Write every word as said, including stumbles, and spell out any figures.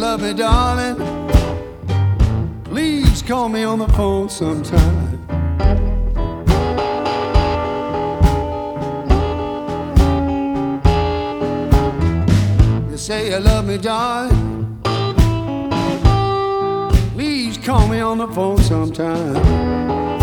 love me, darling, please call me on the phone sometime. You say you love me, darling, please call me on the phone sometime.